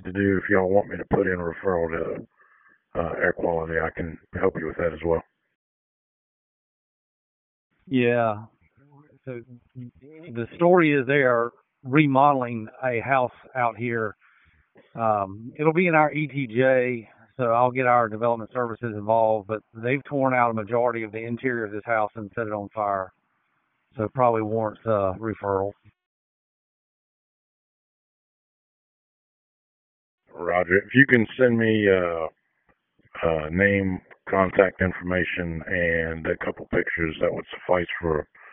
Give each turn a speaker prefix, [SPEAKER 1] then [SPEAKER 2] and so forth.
[SPEAKER 1] to do. If y'all want me to put in a referral to air quality, I can help you with that as well.
[SPEAKER 2] Yeah. So the story is they are remodeling a house out here. It'll be in our ETJ, so I'll get our development services involved. But they've torn out a majority of the interior of this house and set it on fire, so it probably warrants referral.
[SPEAKER 1] Roger. If you can send me name, contact information, and a couple pictures, that would suffice for